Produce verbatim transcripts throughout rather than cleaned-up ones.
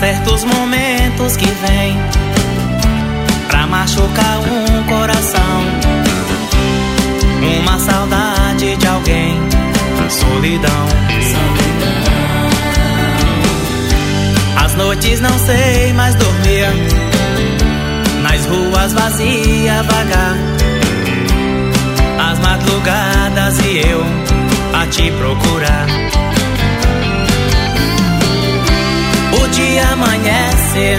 certos momentos que vem pra machucar um coração, uma saudade de alguém, solidão. As noites não sei mais dormir, nas ruas vazias vagar, as madrugadas e eu a te procurar. O dia amanhece,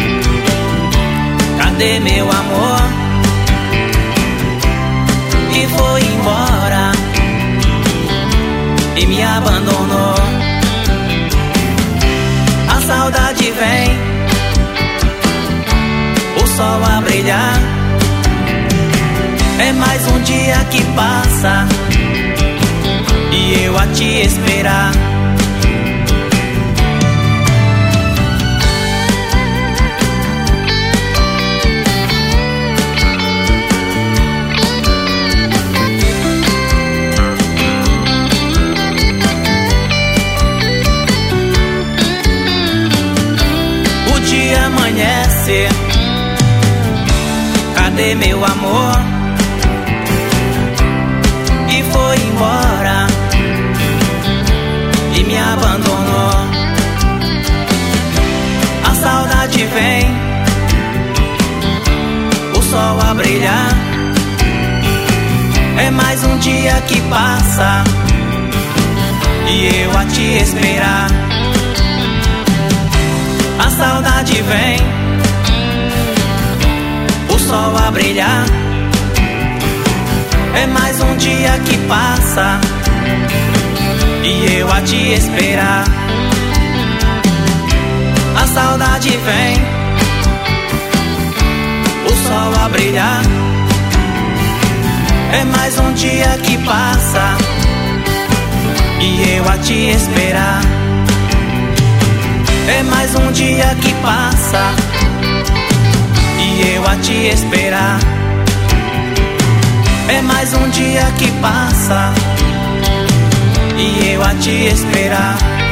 cadê meu amor? E foi embora e me abandonou. A saudade vem, o sol a brilhar, é mais um dia que passa e eu a te esperar. O dia amanhece, cadê meu amor? E foi embora e me abandonou. A saudade vem, o sol a brilhar, é mais um dia que passa e eu a te esperar. A saudade vem, o sol a brilhar, é mais um dia que passa e eu a te esperar. A saudade vem, o sol a brilhar, é mais um dia que passa e eu a te esperar. É mais um dia que passa e eu a te esperar. É mais um dia que passa e eu a te esperar.